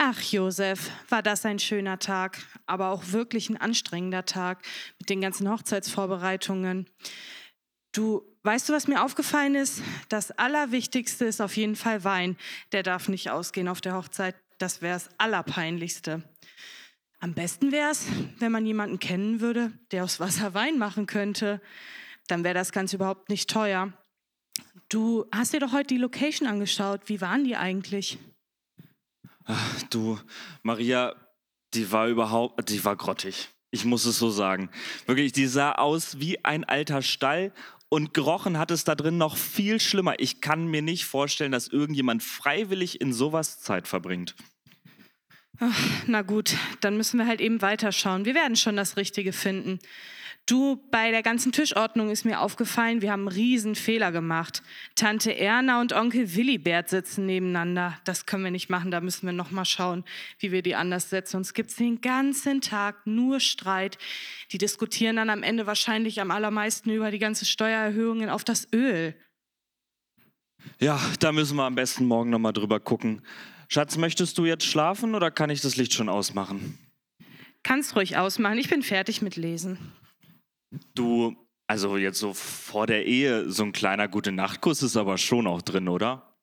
Ach, Josef, war das ein schöner Tag, aber auch wirklich ein anstrengender Tag mit den ganzen Hochzeitsvorbereitungen. Weißt du, was mir aufgefallen ist? Das Allerwichtigste ist auf jeden Fall Wein. Der darf nicht ausgehen auf der Hochzeit. Das wäre das Allerpeinlichste. Am besten wäre es, wenn man jemanden kennen würde, der aus Wasser Wein machen könnte. Dann wäre das Ganze überhaupt nicht teuer. Du hast dir doch heute die Location angeschaut. Wie waren die eigentlich? Du, Maria, die war grottig. Ich muss es so sagen. Wirklich, die sah aus wie ein alter Stall und gerochen hat es da drin noch viel schlimmer. Ich kann mir nicht vorstellen, dass irgendjemand freiwillig in sowas Zeit verbringt. Na gut, dann müssen wir halt eben weiterschauen. Wir werden schon das Richtige finden. Du, bei der ganzen Tischordnung ist mir aufgefallen, wir haben einen riesen Fehler gemacht. Tante Erna und Onkel Willibert sitzen nebeneinander. Das können wir nicht machen, da müssen wir noch mal schauen, wie wir die anders setzen. Sonst gibt es den ganzen Tag nur Streit. Die diskutieren dann am Ende wahrscheinlich am allermeisten über die ganzen Steuererhöhungen auf das Öl. Ja, da müssen wir am besten morgen noch mal drüber gucken. Schatz, möchtest du jetzt schlafen oder kann ich das Licht schon ausmachen? Kannst ruhig ausmachen, ich bin fertig mit Lesen. Du, also jetzt so vor der Ehe, so ein kleiner Gute-Nacht-Kuss ist aber schon auch drin, oder?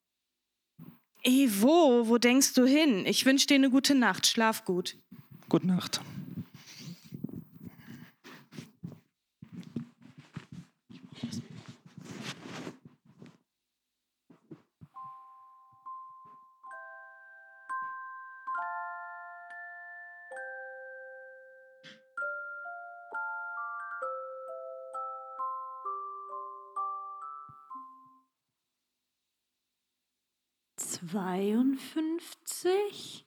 Wo denkst du hin? Ich wünsche dir eine gute Nacht, schlaf gut. Gute Nacht. »52,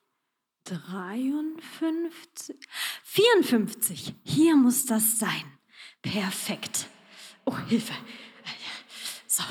53, 54. Hier muss das sein. Perfekt. Oh, Hilfe. So.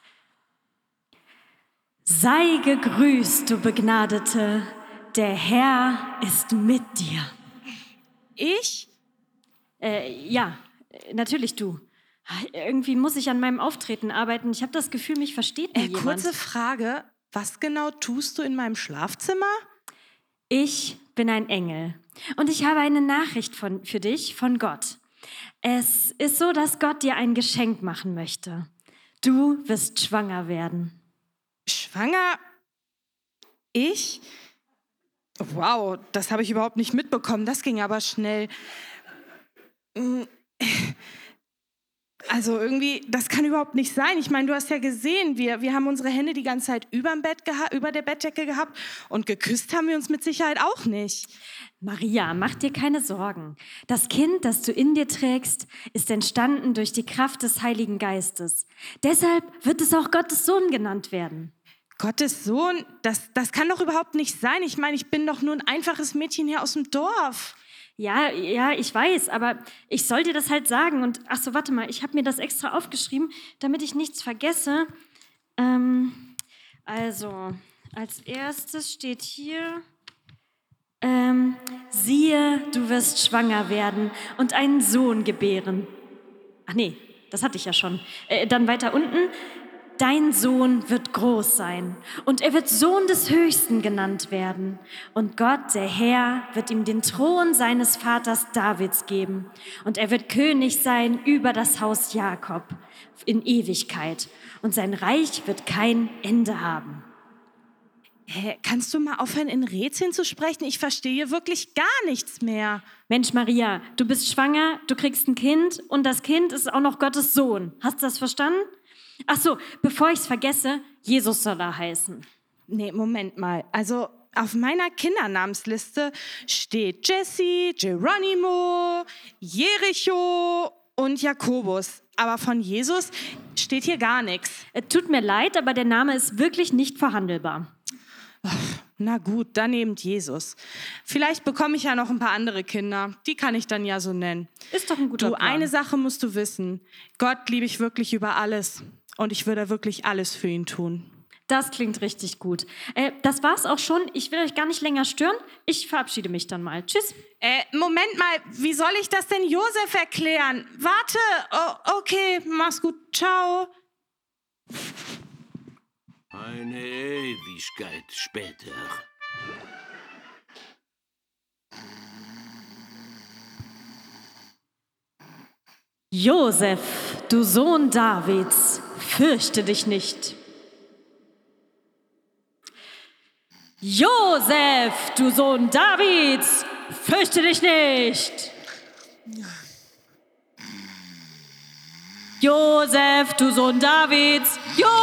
Sei gegrüßt, du Begnadete. Der Herr ist mit dir. Ich? Ja, natürlich du. Irgendwie muss ich an meinem Auftreten arbeiten. Ich habe das Gefühl, mich versteht nie jemand. Kurze Frage, was genau tust du in meinem Schlafzimmer? Ich bin ein Engel und ich habe eine Nachricht für dich von Gott. Es ist so, dass Gott dir ein Geschenk machen möchte. Du wirst schwanger werden. Schwanger? Ich? Wow, das habe ich überhaupt nicht mitbekommen. Das ging aber schnell. Also irgendwie, das kann überhaupt nicht sein. Ich meine, du hast ja gesehen, wir haben unsere Hände die ganze Zeit über der Bettdecke gehabt und geküsst haben wir uns mit Sicherheit auch nicht. Maria, mach dir keine Sorgen. Das Kind, das du in dir trägst, ist entstanden durch die Kraft des Heiligen Geistes. Deshalb wird es auch Gottes Sohn genannt werden. Gottes Sohn? Das kann doch überhaupt nicht sein. Ich meine, ich bin doch nur ein einfaches Mädchen hier aus dem Dorf. Ja, ich weiß, aber ich soll dir das halt sagen. Und ach so, warte mal, ich habe mir das extra aufgeschrieben, damit ich nichts vergesse. Also, als erstes steht hier, siehe, du wirst schwanger werden und einen Sohn gebären. Ach nee, das hatte ich ja schon. Dann weiter unten, dein Sohn wird groß sein und er wird Sohn des Höchsten genannt werden. Und Gott, der Herr, wird ihm den Thron seines Vaters Davids geben. Und er wird König sein über das Haus Jakob in Ewigkeit. Und sein Reich wird kein Ende haben. Kannst du mal aufhören, in Rätseln zu sprechen? Ich verstehe hier wirklich gar nichts mehr. Mensch, Maria, du bist schwanger, du kriegst ein Kind und das Kind ist auch noch Gottes Sohn. Hast du das verstanden? Ach so, bevor ich es vergesse, Jesus soll er heißen. Nee, Moment mal. Also auf meiner Kindernamensliste steht Jesse, Geronimo, Jericho und Jakobus. Aber von Jesus steht hier gar nichts. Tut mir leid, aber der Name ist wirklich nicht verhandelbar. Na gut, dann eben Jesus. Vielleicht bekomme ich ja noch ein paar andere Kinder. Die kann ich dann ja so nennen. Ist doch ein guter Plan. Eine Sache musst du wissen. Gott liebe ich wirklich über alles. Und ich würde wirklich alles für ihn tun. Das klingt richtig gut. Das war's auch schon. Ich will euch gar nicht länger stören. Ich verabschiede mich dann mal. Tschüss. Moment mal, wie soll ich das denn Josef erklären? Warte. Oh, okay, mach's gut. Ciao. Eine Ewigkeit später. Josef, du Sohn Davids, fürchte dich nicht. Josef, du Sohn Davids, fürchte dich nicht. Josef, du Sohn Davids,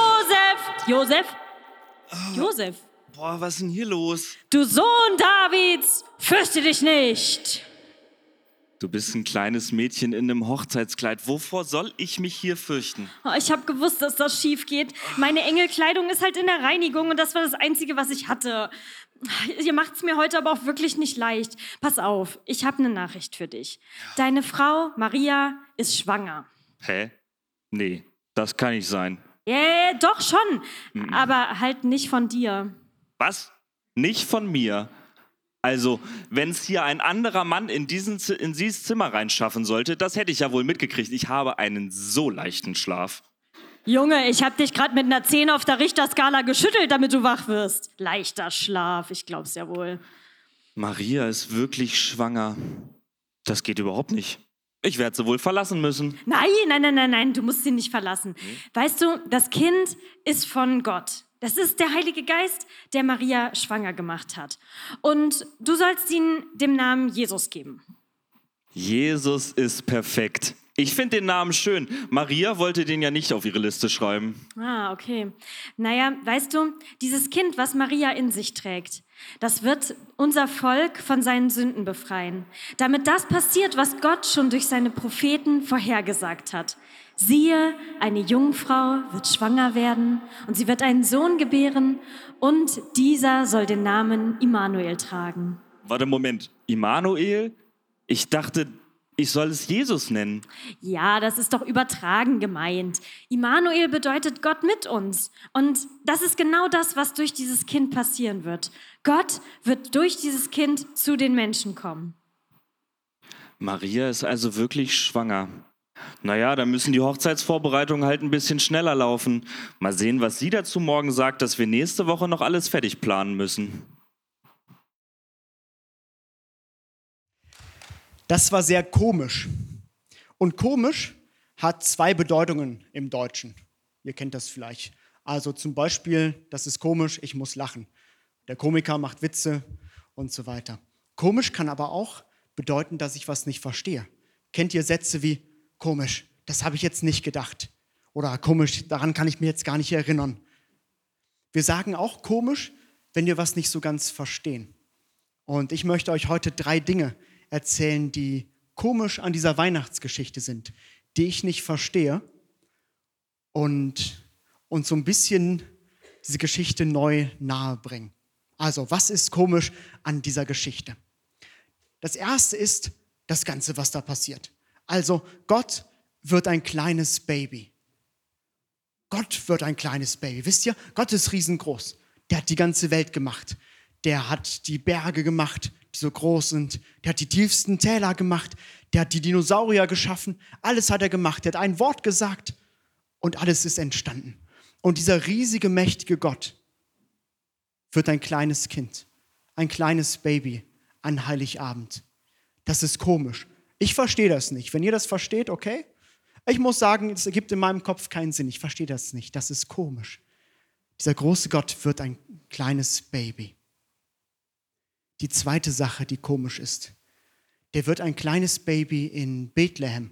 Josef, Boah, was ist denn hier los? du Sohn Davids, fürchte dich nicht. Du bist ein kleines Mädchen in einem Hochzeitskleid. Wovor soll ich mich hier fürchten? Oh, ich habe gewusst, dass das schief geht. Meine Engelkleidung ist halt in der Reinigung und das war das Einzige, was ich hatte. Ihr macht's mir heute aber auch wirklich nicht leicht. Pass auf, ich habe eine Nachricht für dich. Deine Frau, Maria, ist schwanger. Hä? Nee, das kann nicht sein. Doch schon, aber halt nicht von dir. Was? Nicht von mir? Also, wenn es hier ein anderer Mann in dieses Zimmer reinschaffen sollte, das hätte ich ja wohl mitgekriegt. Ich habe einen so leichten Schlaf. Junge, ich habe dich gerade mit einer 10 auf der Richterskala geschüttelt, damit du wach wirst. Leichter Schlaf, ich glaub's ja wohl. Maria ist wirklich schwanger. Das geht überhaupt nicht. Ich werde sie wohl verlassen müssen. Nein, du musst sie nicht verlassen. Weißt du, das Kind ist von Gott. Das ist der Heilige Geist, der Maria schwanger gemacht hat. Und du sollst ihn dem Namen Jesus geben. Jesus ist perfekt. Ich finde den Namen schön. Maria wollte den ja nicht auf ihre Liste schreiben. Ah, okay. Naja, weißt du, dieses Kind, was Maria in sich trägt, das wird unser Volk von seinen Sünden befreien. Damit das passiert, was Gott schon durch seine Propheten vorhergesagt hat. Siehe, eine Jungfrau wird schwanger werden und sie wird einen Sohn gebären und dieser soll den Namen Immanuel tragen. Warte, Moment. Immanuel? Ich dachte, ich soll es Jesus nennen. Ja, das ist doch übertragen gemeint. Immanuel bedeutet Gott mit uns. Und das ist genau das, was durch dieses Kind passieren wird. Gott wird durch dieses Kind zu den Menschen kommen. Maria ist also wirklich schwanger. Naja, dann müssen die Hochzeitsvorbereitungen halt ein bisschen schneller laufen. Mal sehen, was sie dazu morgen sagt, dass wir nächste Woche noch alles fertig planen müssen. Das war sehr komisch. Und komisch hat 2 Bedeutungen im Deutschen. Ihr kennt das vielleicht. Also zum Beispiel, das ist komisch, ich muss lachen. Der Komiker macht Witze und so weiter. Komisch kann aber auch bedeuten, dass ich was nicht verstehe. Kennt ihr Sätze wie komisch, das habe ich jetzt nicht gedacht. Oder komisch, daran kann ich mir jetzt gar nicht erinnern. Wir sagen auch komisch, wenn wir was nicht so ganz verstehen. Und ich möchte euch heute 3 Dinge erzählen, die komisch an dieser Weihnachtsgeschichte sind, die ich nicht verstehe und so ein bisschen diese Geschichte neu nahebringen. Also, was ist komisch an dieser Geschichte? Das erste ist das Ganze, was da passiert. Also, Gott wird ein kleines Baby. Gott wird ein kleines Baby. Wisst ihr, Gott ist riesengroß. Der hat die ganze Welt gemacht. Der hat die Berge gemacht, die so groß sind. Der hat die tiefsten Täler gemacht. Der hat die Dinosaurier geschaffen. Alles hat er gemacht. Der hat ein Wort gesagt und alles ist entstanden. Und dieser riesige, mächtige Gott wird ein kleines Kind, ein kleines Baby an Heiligabend. Das ist komisch. Ich verstehe das nicht. Wenn ihr das versteht, okay? Ich muss sagen, es ergibt in meinem Kopf keinen Sinn. Ich verstehe das nicht. Das ist komisch. Dieser große Gott wird ein kleines Baby. Die zweite Sache, die komisch ist, der wird ein kleines Baby in Bethlehem.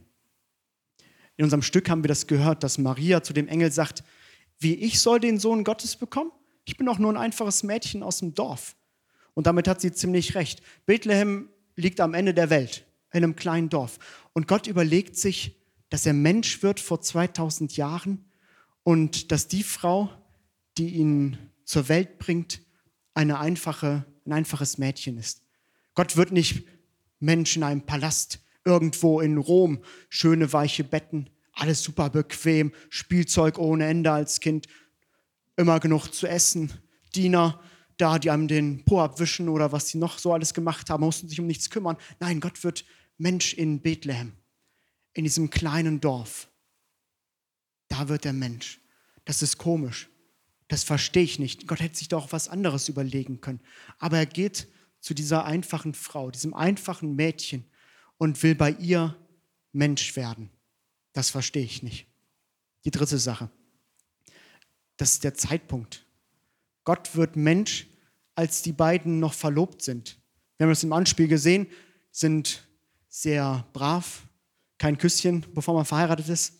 In unserem Stück haben wir das gehört, dass Maria zu dem Engel sagt, wie ich soll den Sohn Gottes bekommen? Ich bin doch nur ein einfaches Mädchen aus dem Dorf. Und damit hat sie ziemlich recht. Bethlehem liegt am Ende der Welt, in einem kleinen Dorf. Und Gott überlegt sich, dass er Mensch wird vor 2000 Jahren und dass die Frau, die ihn zur Welt bringt, ein einfaches Mädchen ist. Gott wird nicht Mensch in einem Palast, irgendwo in Rom, schöne weiche Betten, alles super bequem, Spielzeug ohne Ende als Kind, immer genug zu essen, Diener da, die einem den Po abwischen oder was sie noch so alles gemacht haben, mussten sich um nichts kümmern. Nein, Gott wird Mensch in Bethlehem, in diesem kleinen Dorf. Da wird er Mensch. Das ist komisch. Das verstehe ich nicht. Gott hätte sich doch auch was anderes überlegen können. Aber er geht zu dieser einfachen Frau, diesem einfachen Mädchen und will bei ihr Mensch werden. Das verstehe ich nicht. Die dritte Sache, das ist der Zeitpunkt. Gott wird Mensch, als die beiden noch verlobt sind. Wir haben das im Anspiel gesehen, sind sehr brav, kein Küsschen, bevor man verheiratet ist,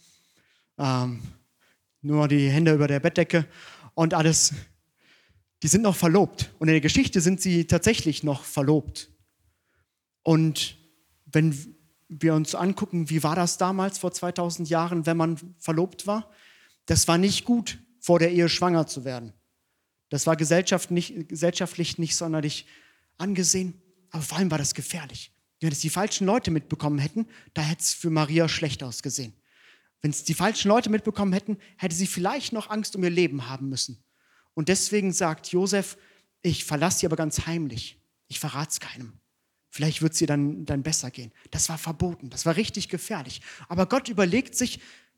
nur die Hände über der Bettdecke und alles. Die sind noch verlobt und in der Geschichte sind sie tatsächlich noch verlobt. Und wenn wir uns angucken, wie war das damals vor 2000 Jahren, wenn man verlobt war, das war nicht gut, vor der Ehe schwanger zu werden. Das war gesellschaftlich nicht sonderlich angesehen, aber vor allem war das gefährlich. Wenn es die falschen Leute mitbekommen hätten, da hätte es für Maria schlecht ausgesehen. Wenn es die falschen Leute mitbekommen hätten, hätte sie vielleicht noch Angst um ihr Leben haben müssen. Und deswegen sagt Josef, ich verlasse sie aber ganz heimlich. Ich verrate es keinem. Vielleicht wird es ihr dann besser gehen. Das war verboten, das war richtig gefährlich. Aber Gott überlegt sich,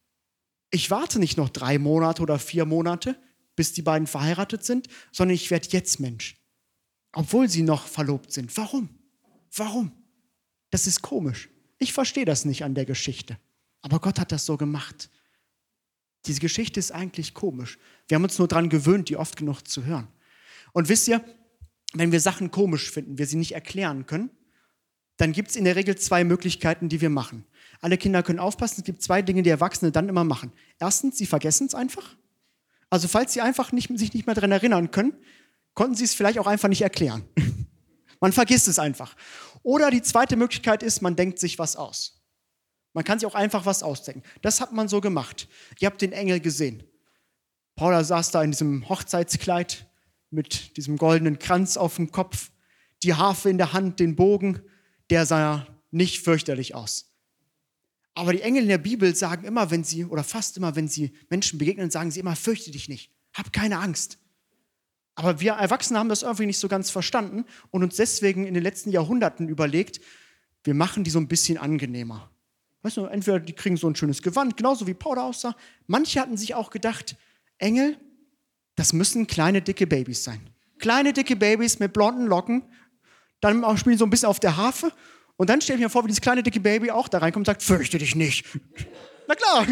ich warte nicht noch 3 Monate oder 4 Monate, bis die beiden verheiratet sind, sondern ich werde jetzt Mensch. Obwohl sie noch verlobt sind. Warum? Warum? Das ist komisch. Ich verstehe das nicht an der Geschichte. Aber Gott hat das so gemacht. Diese Geschichte ist eigentlich komisch. Wir haben uns nur daran gewöhnt, die oft genug zu hören. Und wisst ihr, wenn wir Sachen komisch finden, wir sie nicht erklären können, dann gibt es in der Regel 2 Möglichkeiten, die wir machen. Alle Kinder können aufpassen, es gibt 2 Dinge, die Erwachsene dann immer machen. Erstens, sie vergessen es einfach. Also falls sie einfach sich nicht mehr daran erinnern können, konnten sie es vielleicht auch einfach nicht erklären. Man vergisst es einfach. Oder die zweite Möglichkeit ist, man denkt sich was aus. Man kann sich auch einfach was ausdenken. Das hat man so gemacht. Ihr habt den Engel gesehen. Paula saß da in diesem Hochzeitskleid mit diesem goldenen Kranz auf dem Kopf, die Harfe in der Hand, den Bogen. Der sah nicht fürchterlich aus. Aber die Engel in der Bibel sagen immer, fast immer, wenn sie Menschen begegnen, sagen sie immer, fürchte dich nicht, hab keine Angst. Aber wir Erwachsene haben das irgendwie nicht so ganz verstanden und uns deswegen in den letzten Jahrhunderten überlegt, wir machen die so ein bisschen angenehmer. Weißt du, entweder die kriegen so ein schönes Gewand, genauso wie Paula aussah. Manche hatten sich auch gedacht, Engel, das müssen kleine, dicke Babys sein. Kleine, dicke Babys mit blonden Locken, dann spielen so ein bisschen auf der Harfe und dann stelle ich mir vor, wie dieses kleine, dicke Baby auch da reinkommt und sagt, fürchte dich nicht. Na klar.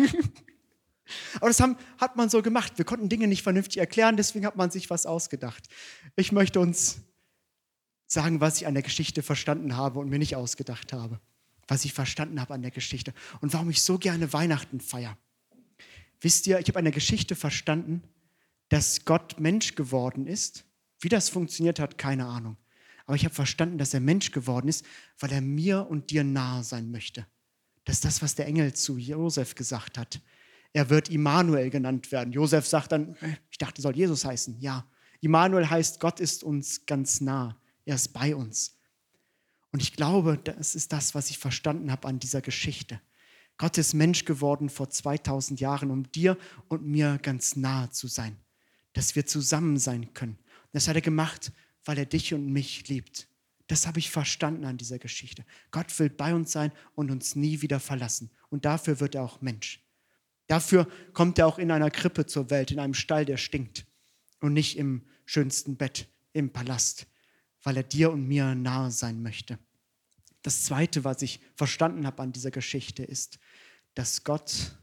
Aber das hat man so gemacht. Wir konnten Dinge nicht vernünftig erklären, deswegen hat man sich was ausgedacht. Ich möchte uns sagen, was ich an der Geschichte verstanden habe und mir nicht ausgedacht habe. Was ich verstanden habe an der Geschichte und warum ich so gerne Weihnachten feiere. Wisst ihr, ich habe an der Geschichte verstanden, dass Gott Mensch geworden ist. Wie das funktioniert hat, keine Ahnung. Aber ich habe verstanden, dass er Mensch geworden ist, weil er mir und dir nahe sein möchte. Das ist das, was der Engel zu Josef gesagt hat. Er wird Immanuel genannt werden. Josef sagt dann, ich dachte, soll Jesus heißen. Ja, Immanuel heißt, Gott ist uns ganz nah. Er ist bei uns. Und ich glaube, das ist das, was ich verstanden habe an dieser Geschichte. Gott ist Mensch geworden vor 2000 Jahren, um dir und mir ganz nahe zu sein. Dass wir zusammen sein können. Und das hat er gemacht, weil er dich und mich liebt. Das habe ich verstanden an dieser Geschichte. Gott will bei uns sein und uns nie wieder verlassen. Und dafür wird er auch Mensch. Dafür kommt er auch in einer Krippe zur Welt, in einem Stall, der stinkt. Und nicht im schönsten Bett, im Palast, weil er dir und mir nahe sein möchte. Das Zweite, was ich verstanden habe an dieser Geschichte, ist, dass Gott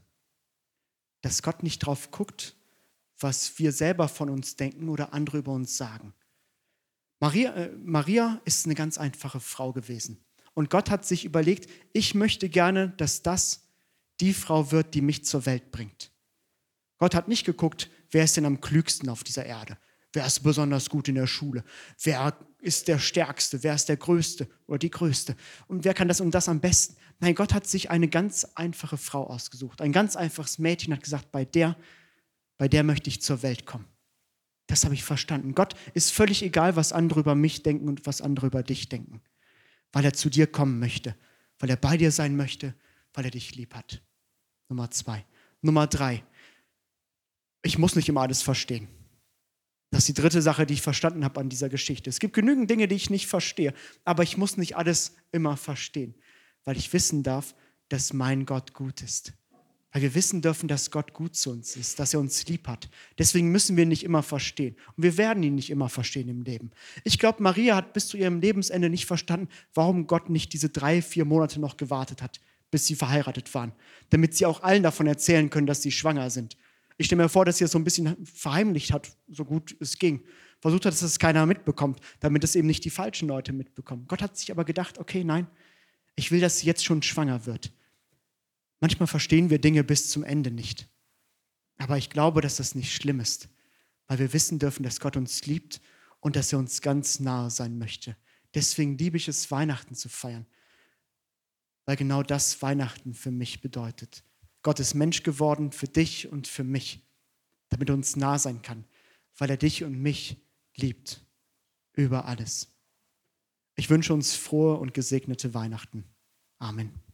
nicht drauf guckt, was wir selber von uns denken oder andere über uns sagen. Maria ist eine ganz einfache Frau gewesen. Und Gott hat sich überlegt, ich möchte gerne, dass das die Frau wird, die mich zur Welt bringt. Gott hat nicht geguckt, wer ist denn am klügsten auf dieser Erde? Wer ist besonders gut in der Schule? Wer ist der Stärkste? Wer ist der Größte oder die Größte? Und wer kann das und das am besten? Nein, Gott hat sich eine ganz einfache Frau ausgesucht. Ein ganz einfaches Mädchen hat gesagt, bei der möchte ich zur Welt kommen. Das habe ich verstanden. Gott ist völlig egal, was andere über mich denken und was andere über dich denken. Weil er zu dir kommen möchte. Weil er bei dir sein möchte. Weil er dich lieb hat. Nummer 2. Nummer 3. Ich muss nicht immer alles verstehen. Das ist die dritte Sache, die ich verstanden habe an dieser Geschichte. Es gibt genügend Dinge, die ich nicht verstehe, aber ich muss nicht alles immer verstehen, weil ich wissen darf, dass mein Gott gut ist. Weil wir wissen dürfen, dass Gott gut zu uns ist, dass er uns lieb hat. Deswegen müssen wir ihn nicht immer verstehen. Und wir werden ihn nicht immer verstehen im Leben. Ich glaube, Maria hat bis zu ihrem Lebensende nicht verstanden, warum Gott nicht diese 3-4 Monate noch gewartet hat, bis sie verheiratet waren, damit sie auch allen davon erzählen können, dass sie schwanger sind. Ich stelle mir vor, dass sie es so ein bisschen verheimlicht hat, so gut es ging. Versucht hat, dass es keiner mitbekommt, damit es eben nicht die falschen Leute mitbekommen. Gott hat sich aber gedacht, okay, nein, ich will, dass sie jetzt schon schwanger wird. Manchmal verstehen wir Dinge bis zum Ende nicht. Aber ich glaube, dass das nicht schlimm ist, weil wir wissen dürfen, dass Gott uns liebt und dass er uns ganz nahe sein möchte. Deswegen liebe ich es, Weihnachten zu feiern, weil genau das Weihnachten für mich bedeutet. Gott ist Mensch geworden für dich und für mich, damit er uns nah sein kann, weil er dich und mich liebt über alles. Ich wünsche uns frohe und gesegnete Weihnachten. Amen.